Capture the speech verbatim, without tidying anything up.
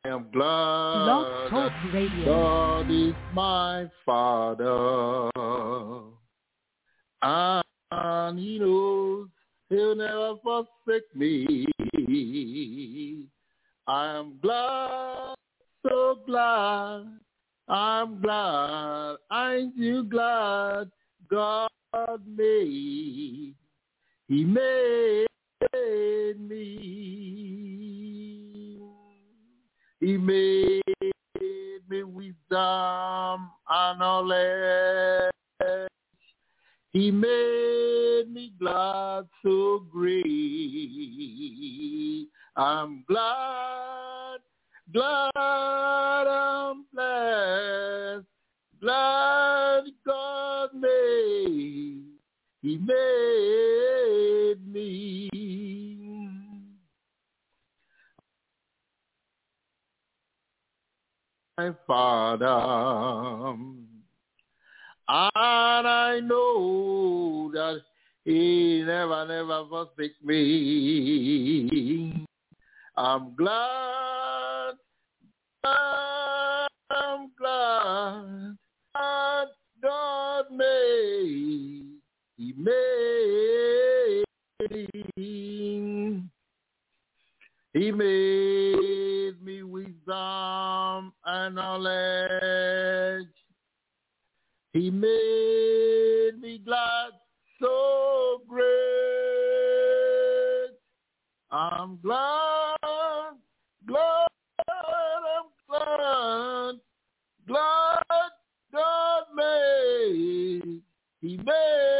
am glad Blog Talk that Radio. God is my Father, and He knows He'll never forsake me. I am glad, so glad, I'm glad, aren't you glad God made, He made me. He made me wisdom and knowledge. He made me glad, so great. I'm glad, glad I'm blessed, glad God made, He made me. My Father, and I know that He never, never forsake me. I'm glad, I'm glad that God made, He made me. He made me wisdom and knowledge. He made me glad, so great. I'm glad, glad, I'm glad, glad God made, He made